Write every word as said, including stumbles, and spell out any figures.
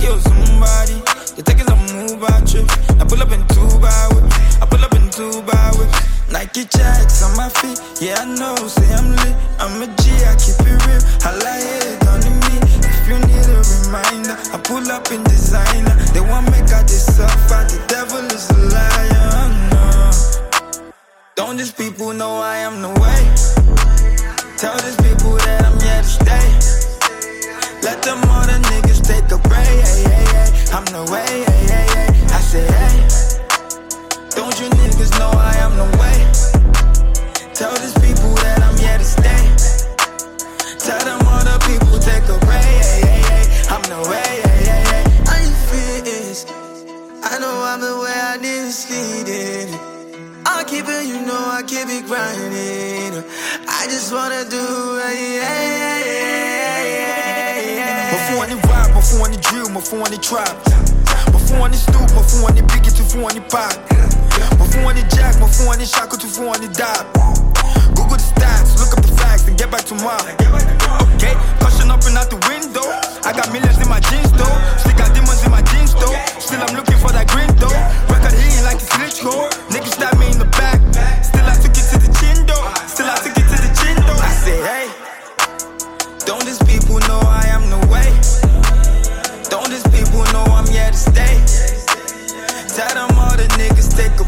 you're somebody. You're taking a move out trip. I pull up in two by whip. I pull up in two by whip. Nike jacks on my feet. Yeah, I know, say I'm lit. I'm a G, I keep it real. I like it on me. If you need a reminder, I pull up in designer. They want make out this suffer. The devil is a liar. No. Don't these people know I am the way? Tell these people that I'm here to stay. Let them other niggas take a break. Hey, hey, hey. I'm the way. Hey, hey, hey. I say, hey. Don't you niggas know I am the way? Tell these people that I'm here to stay. Tell them other people take a break. Hey, hey, hey. I'm the way. Hey, hey, hey. I ain't fitness. I know I'm the way I need to sleep in. I keep it, you know I keep it grinding. I just wanna do it, yeah, yeah, yeah, yeah. Before on the rap, before on the drill, before on the trap. Before on the stoop, before on the biggie, before on the pop. Before on the jack, before on the shackle, before on the dab. Google the stats, look up the facts, and get back tomorrow. Okay, caution up and out the window. I got millions in my jeans though. Still got demons in my jeans though. Still I'm looking for that green though. Record hitting like a glitch hole. Niggas stab me in the back. Still I took it to the chin though. Still I took it to the chin though. I say hey, don't these people know I am the way? Don't these people know I'm here to stay? Tell them all the niggas take a